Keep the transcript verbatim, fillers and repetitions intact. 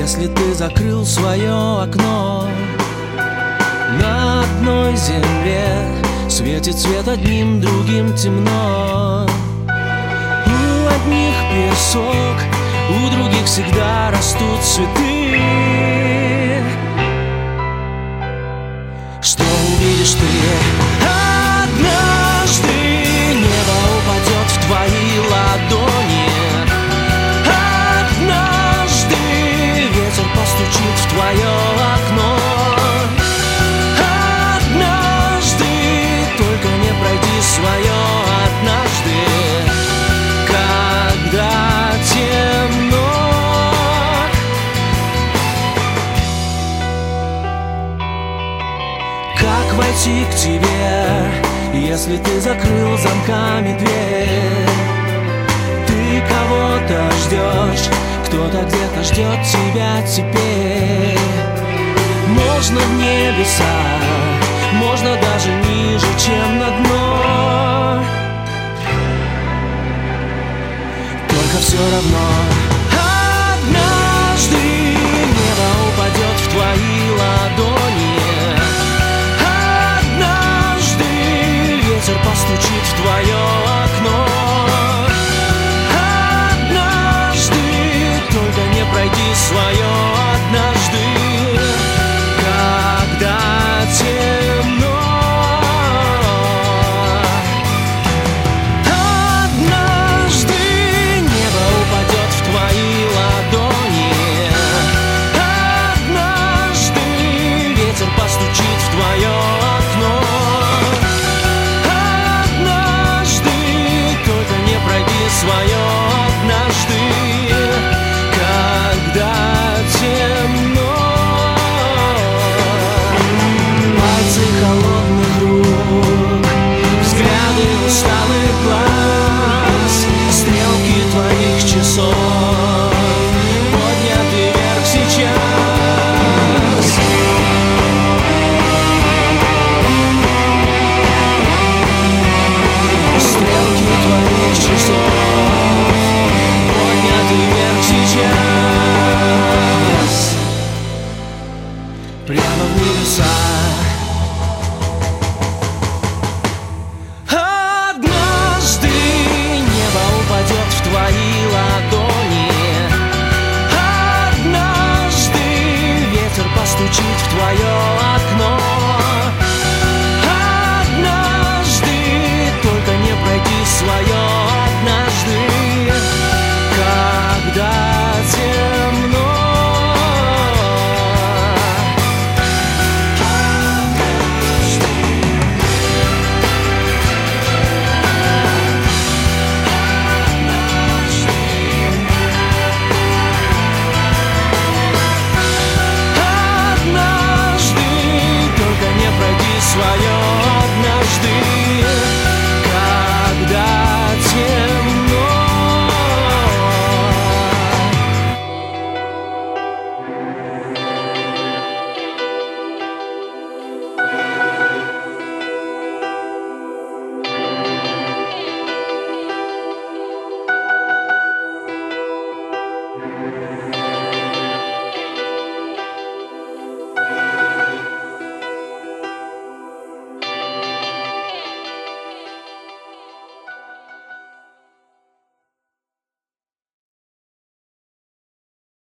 Если ты закрыл свое окно, на одной земле светит свет одним, другим темно. У одних песок, у других всегда растут цветы. Что увидишь ты? Однажды небо упадет в твои ладони. Однажды ветер постучит в твое окно. Однажды, только не пройди свое однажды, когда темно. Как войти к тебе, если ты закрыл замками дверь? Ты кого-то ждешь, кто-то где-то ждет тебя теперь. Можно в небеса, можно даже ниже, чем на дно. Только все равно